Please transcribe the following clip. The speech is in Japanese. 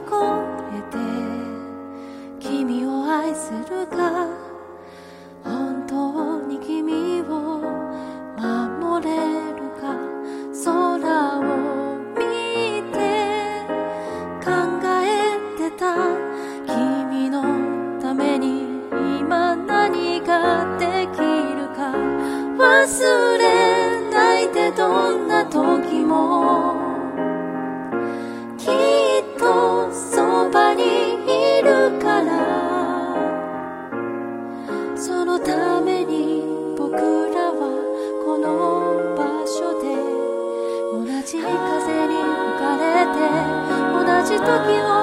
えて君を愛するか、本当に君を守れるか、空を見て考えてた。君のために今何ができるか、忘れないでどんな時もきっとそばにいるから。そのために僕らはこの場所で同じ風に吹かれて同じ時を